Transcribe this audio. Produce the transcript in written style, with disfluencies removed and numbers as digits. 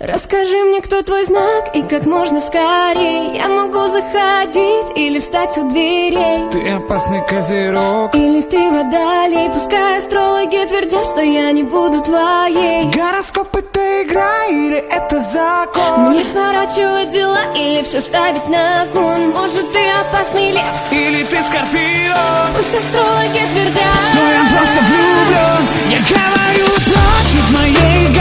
Расскажи мне, кто твой знак, и как можно скорее. Я могу заходить или встать у дверей. Ты опасный козерог, или ты водолей. Пускай астрологи твердят, что я не буду твоей. гороскоп — это игра или это закон? Мне сворачивать дела или все ставить на кон. Может, ты опасный лев, Или ты скорпион? пусть астрологи твердят, Что я просто влюблен. Я говорю прочь из моей головы.